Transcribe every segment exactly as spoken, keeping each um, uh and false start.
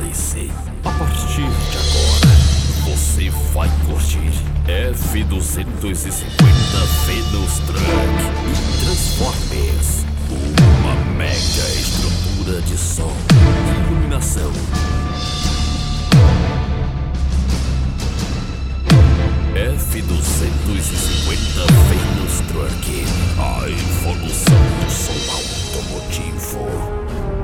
Prepare-se. A partir de agora, você vai curtir F duzentos e cinquenta Venus Truck e Transformers. Uma mega estrutura de som e iluminação. F duzentos e cinquenta Venus Truck, a evolução do som automotivo.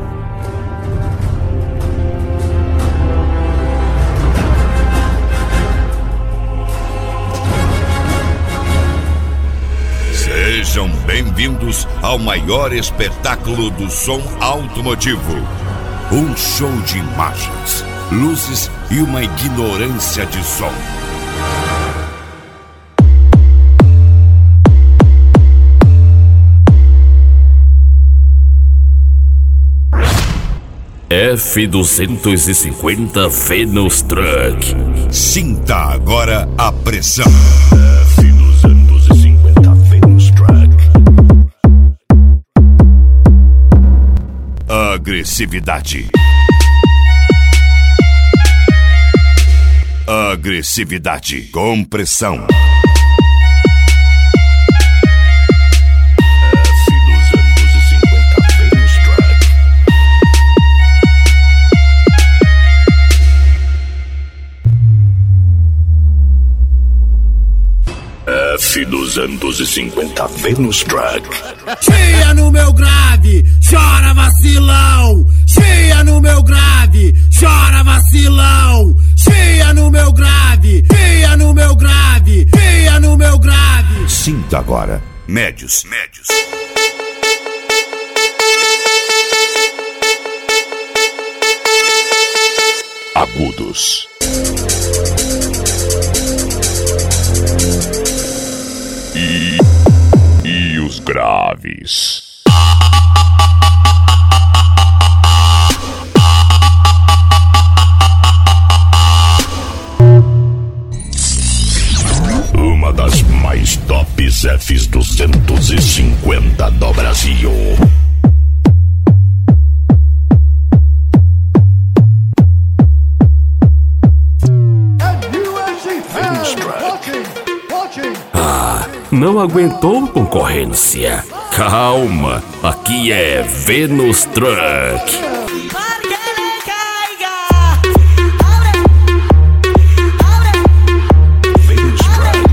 Sejam bem-vindos ao maior espetáculo do som automotivo. Um show de imagens, luzes e uma ignorância de som. F duzentos e cinquenta Venus Truck. Sinta agora a pressão. F duzentos e cinquenta Venus Truck. Agressividade. Agressividade. Compressão. F duzentos e cinquenta Venus Truck. Cheia no meu grave, chora vacilão. Cheia no meu grave, chora vacilão. Cheia no meu grave, cheia no meu grave, cheia no meu grave. Sinta agora. Médios, médios. Agudos. E, e os graves. Uma das mais tops F duzentos e cinquenta do Brasil. Não aguentou concorrência? Calma, aqui é Venus Truck. Venus Truck.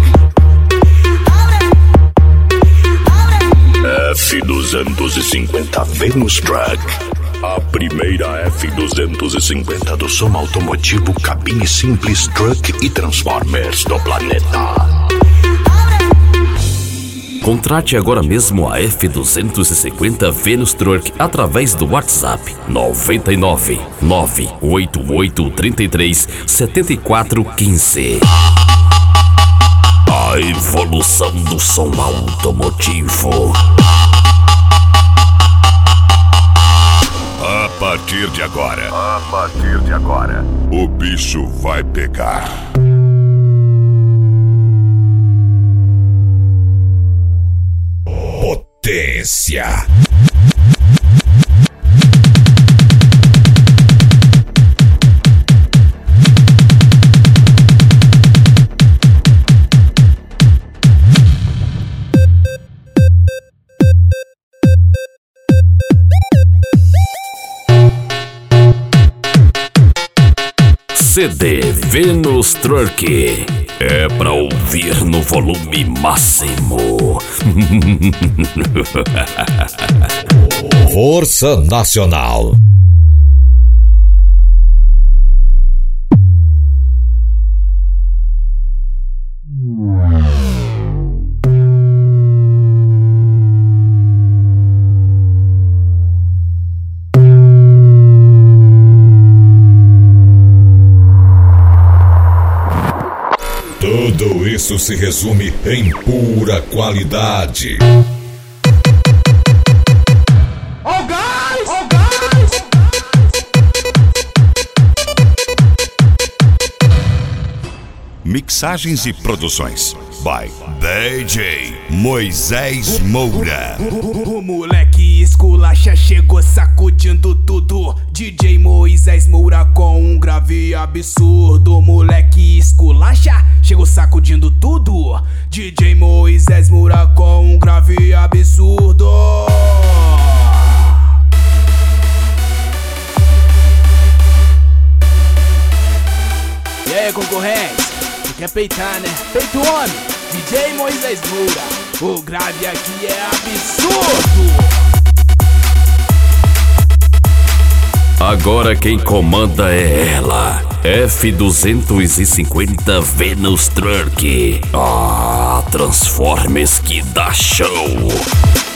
F duzentos e cinquenta Venus Truck. A primeira F duzentos e cinquenta do som automotivo, cabine simples, truck e Transformers do planeta. Contrate agora mesmo a F duzentos e cinquenta Venus Truck através do WhatsApp nove nove nove oito oito três três sete quatro um cinco. A evolução do som automotivo. A partir de agora, A partir de agora, o bicho vai pegar. Potência. C D Venus Truck é pra ouvir no volume máximo. Força Nacional. Tudo isso se resume em pura qualidade. Oh guys! Oh guys! Mixagens e produções by D J Moisés Moura. O moleque escolhe esculacha chegou sacudindo tudo. D J Moisés Moura com um grave absurdo. Moleque esculacha chegou sacudindo tudo. D J Moisés Moura com um grave absurdo. E aí, concorrente, tu quer peitar, né? Peito homem, D J Moisés Moura. O grave aqui é absurdo. Agora quem comanda é ela, F duzentos e cinquenta Venus Truck. Ah, Transformers que dá show.